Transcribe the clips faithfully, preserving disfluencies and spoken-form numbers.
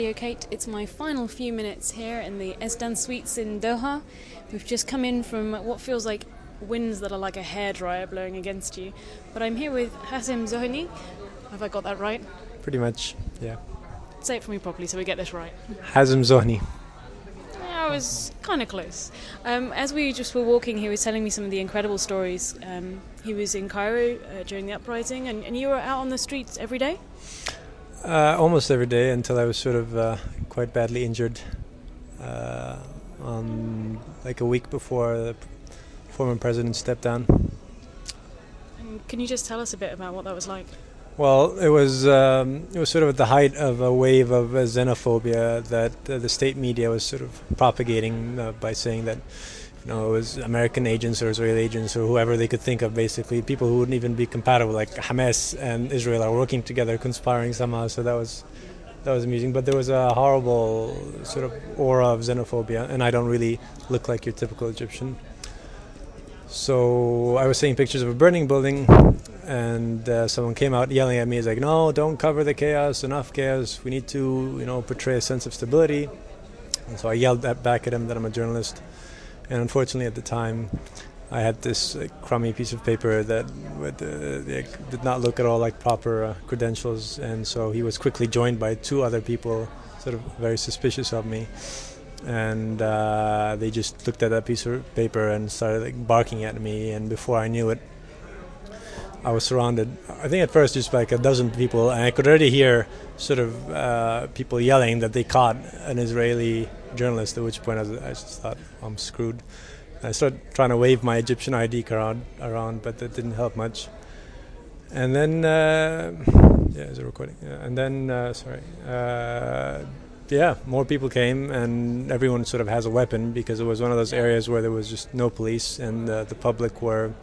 Yo, Kate, it's my final few minutes here in the Esdan Suites in Doha. We've just come in from what feels like winds that are like a hairdryer blowing against you. But I'm here with Hazem Zohni. Have I got that right? Pretty much, yeah. Say it for me properly so we get this right. Hazem Zohni. Yeah, I was kind of close. Um, as we just were walking, he was telling me some of the incredible stories. Um, he was in Cairo uh, during the uprising, and, and you were out on the streets every day? Uh, almost every day until I was sort of uh, quite badly injured. Uh, on like a week before the former president stepped down. And can you just tell us a bit about what that was like? Well, it was um, it was sort of at the height of a wave of uh, xenophobia that uh, the state media was sort of propagating uh, by saying that, you know, it was American agents or Israeli agents or whoever they could think of, basically people who wouldn't even be compatible, like Hamas and Israel are working together, conspiring somehow. So that was that was amusing. But there was a horrible sort of aura of xenophobia, and I don't really look like your typical Egyptian. So I was seeing pictures of a burning building, and uh, someone came out yelling at me. He's like, "No, don't cover the chaos. Enough chaos. We need to, you know, portray a sense of stability." And so I yelled that back at him that I'm a journalist. And unfortunately, at the time, I had this uh, crummy piece of paper that would, uh, did not look at all like proper uh, credentials. And so he was quickly joined by two other people, sort of very suspicious of me. And uh, they just looked at that piece of paper and started like barking at me. And before I knew it, I was surrounded. I think at first just like a dozen people, and I could already hear sort of uh, people yelling that they caught an Israeli journalist. At which point I, was, I just thought, I'm screwed. And I started trying to wave my Egyptian I D around, around, but that didn't help much. And then, uh, yeah, is it recording? Yeah. And then, uh, sorry. Uh, Yeah, more people came, and everyone sort of has a weapon because it was one of those areas where there was just no police, and uh, the public were,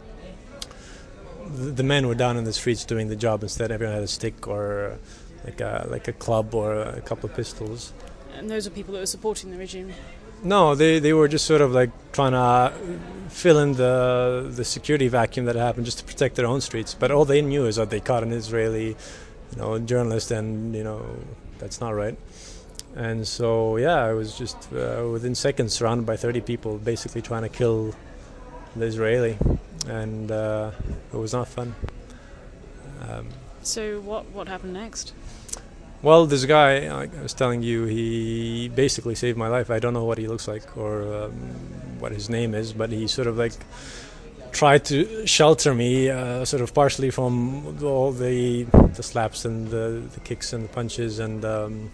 the, the men were down in the streets doing the job. Instead, everyone had a stick or like a like a club or a couple of pistols. And those are people that were supporting the regime? No, they they were just sort of like trying to fill in the the security vacuum that happened just to protect their own streets. But all they knew is that they caught an Israeli, you know, journalist, and you know that's not right. And so, yeah, I was just uh, within seconds surrounded by thirty people basically trying to kill the Israeli. And uh, it was not fun. Um, so what, what happened next? Well, this guy, like I was telling you, he basically saved my life. I don't know what he looks like or um, what his name is, but he sort of like tried to shelter me uh, sort of partially from all the, the slaps and the, the kicks and the punches and... Um,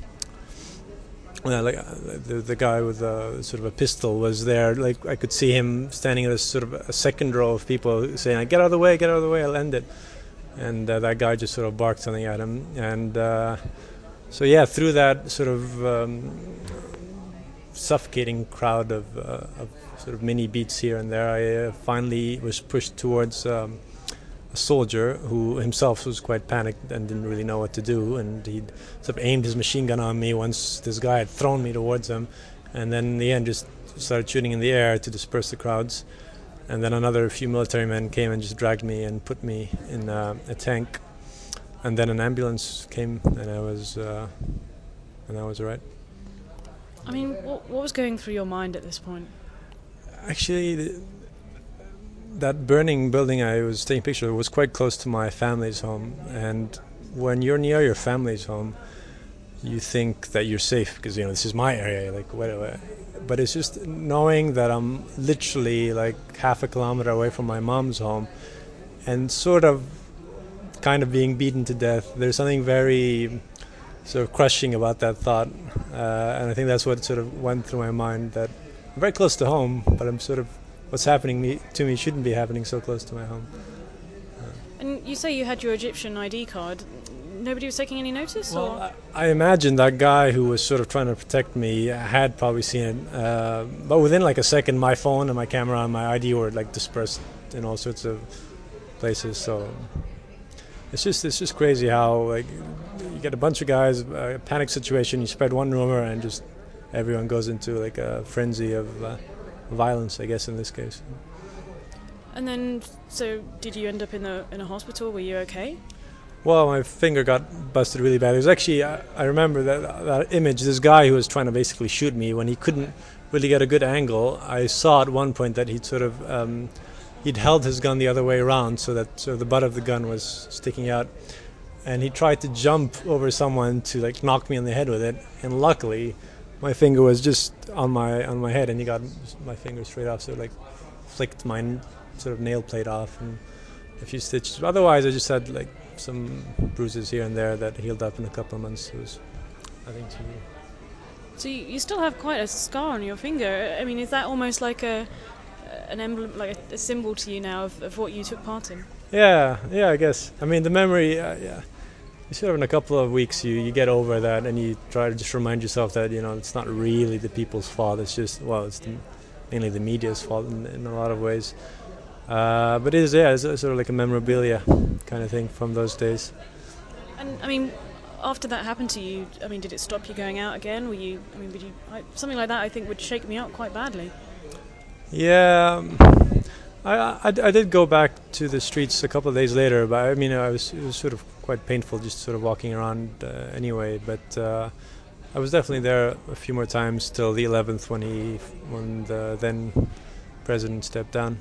Uh, like uh, the the guy with uh, sort of a pistol was there. Like I could see him standing at a sort of a second row of people saying, "Get out of the way! Get out of the way! I'll end it." And uh, that guy just sort of barked something at him. And uh, so yeah, through that sort of um, suffocating crowd of, uh, of sort of mini beats here and there, I uh, finally was pushed towards. Um, A soldier who himself was quite panicked and didn't really know what to do, and he'd sort of aimed his machine gun on me once this guy had thrown me towards him, and then in the end just started shooting in the air to disperse the crowds. And then another few military men came and just dragged me and put me in uh, a tank, and then an ambulance came, and I was uh, and I was all right. I mean, what, what was going through your mind at this point? Actually, the, that burning building I was taking pictures of was quite close to my family's home, and when you're near your family's home, you think that you're safe because, you know, this is my area, like whatever. But it's just knowing that I'm literally like half a kilometer away from my mom's home, and sort of, kind of being beaten to death. There's something very sort of crushing about that thought, uh, and I think that's what sort of went through my mind. That I'm very close to home, but I'm sort of. What's happening me, to me shouldn't be happening so close to my home. Uh, and you say you had your Egyptian I D card. Nobody was taking any notice? Well, or? I, I imagine that guy who was sort of trying to protect me had probably seen it. Uh, but within like a second, my phone and my camera and my I D were like dispersed in all sorts of places. So it's just it's just crazy how like you get a bunch of guys, a panic situation, you spread one rumor, and just everyone goes into like a frenzy of... Uh, violence, I guess, in this case. And then, so did you end up in a in a hospital? Were you okay? Well, my finger got busted really bad. It was actually, I, I remember that that image, this guy who was trying to basically shoot me, when he couldn't really get a good angle, I saw at one point that he'd sort of, um, he'd held his gun the other way around so that sort of the butt of the gun was sticking out. And he tried to jump over someone to like knock me on the head with it. And luckily, my finger was just on my on my head and he got my finger straight off. So it like flicked my n- sort of nail plate off and a few stitches. Otherwise, I just had like some bruises here and there that healed up in a couple of months. It was, I think, too. So you, you still have quite a scar on your finger. I mean, is that almost like a an emblem, like a, a symbol to you now of, of what you took part in? Yeah, yeah, I guess. I mean, the memory, uh, yeah. You sort of in a couple of weeks, you, you get over that and you try to just remind yourself that, you know, it's not really the people's fault. It's just, well, it's the, mainly the media's fault in, in a lot of ways. Uh, but it is, yeah, it's sort of like a memorabilia kind of thing from those days. And I mean, after that happened to you, I mean, did it stop you going out again? Were you, I mean, would you, I, something like that I think would shake me up quite badly. Yeah, um, I, I, I did go back to the streets a couple of days later, but I mean, I was, it was sort of quite painful just sort of walking around uh, anyway, but uh, I was definitely there a few more times till the eleventh when he, when the then president stepped down.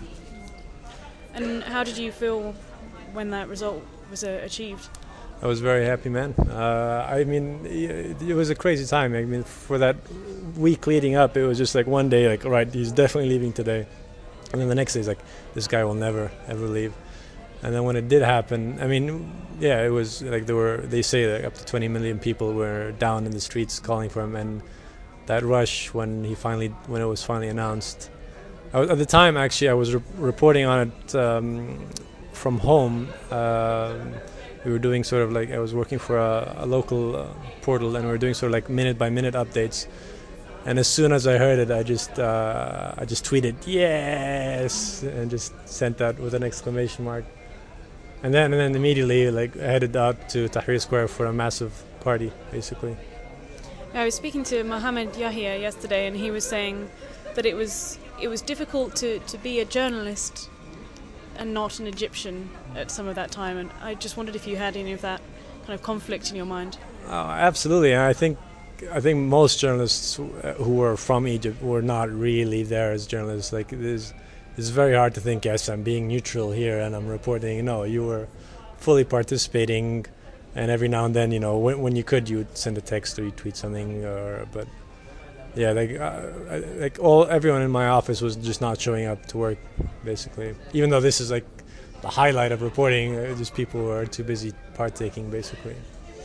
And how did you feel when that result was uh, achieved? I was very happy, man. Uh, I mean, it, it was a crazy time. I mean, for that week leading up, it was just like one day, like, all right, he's definitely leaving today. And then the next day, it's like, this guy will never, ever leave. And then when it did happen, I mean, yeah, it was like there were, they say that up to twenty million people were down in the streets calling for him. And that rush when he finally, when it was finally announced, I was, at the time, actually, I was re- reporting on it um, from home. Uh, we were doing sort of like, I was working for a, a local uh, portal and we were doing sort of like minute by minute updates. And as soon as I heard it, I just uh, I just tweeted yes and just sent that with an exclamation mark. And then and then immediately like headed out to Tahrir Square for a massive party, basically. I was speaking to Mohammed Yahya yesterday, and he was saying that it was it was difficult to, to be a journalist and not an Egyptian at some of that time. And I just wondered if you had any of that kind of conflict in your mind. Oh, absolutely. And I think I think most journalists who were from Egypt were not really there as journalists. Like it is, it's very hard to think, yes, I'm being neutral here and I'm reporting. No, you were fully participating, and every now and then, you know, when, when you could, you would send a text or you tweet something. Or but yeah, like uh, like all everyone in my office was just not showing up to work, basically. Even though this is like the highlight of reporting, uh, just people who are too busy partaking, basically.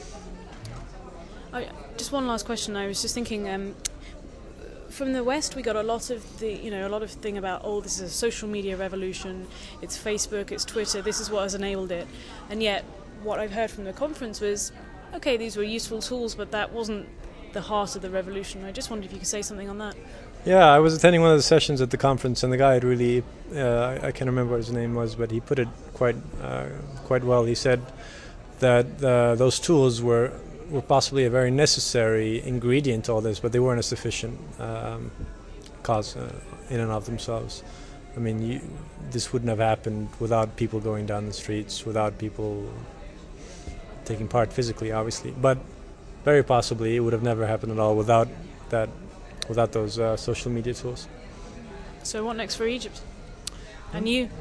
I, just one last question. I was just thinking, um, from the West, we got a lot of the, you know, a lot of thing about, oh, this is a social media revolution. It's Facebook, it's Twitter. This is what has enabled it. And yet, what I've heard from the conference was, okay, these were useful tools, but that wasn't the heart of the revolution. I just wondered if you could say something on that. Yeah, I was attending one of the sessions at the conference, and the guy had really, uh, I can't remember what his name was, but he put it quite, uh, quite well. He said that uh, those tools were. were possibly a very necessary ingredient to all this, but they weren't a sufficient um, cause uh, in and of themselves. I mean, you, this wouldn't have happened without people going down the streets, without people taking part physically, obviously. But very possibly it would have never happened at all without that, without those uh, social media tools. So what next for Egypt? And you?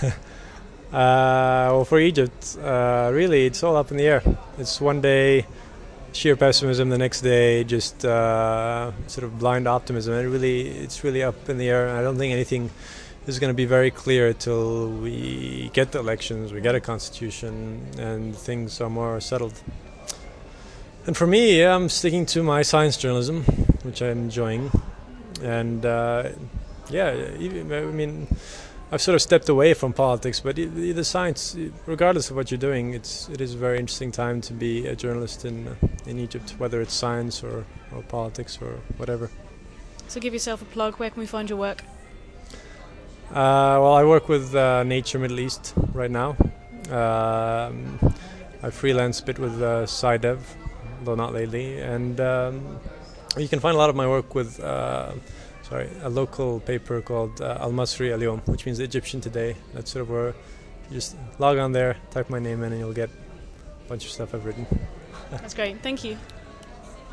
uh, well, for Egypt, uh, really, it's all up in the air. It's one day sheer pessimism, the next day just uh, sort of blind optimism. And it really, it's really up in the air. I don't think anything is going to be very clear till we get the elections, we get a constitution, and things are more settled. And for me, yeah, I'm sticking to my science journalism, which I'm enjoying. And uh, yeah, I mean, I've sort of stepped away from politics, but the science, regardless of what you're doing, it's it is a very interesting time to be a journalist in in Egypt, whether it's science or, or politics or whatever. So give yourself a plug. Where can we find your work? Uh, well, I work with uh, Nature Middle East right now. Um, I freelance a bit with uh, SciDev, though not lately, and um, you can find a lot of my work with. Uh, Sorry, a local paper called uh, Al Masri Al Yom, which means Egyptian Today. That's sort of where you just log on there, type my name in, and you'll get bunch of stuff I've written. That's great. Thank you.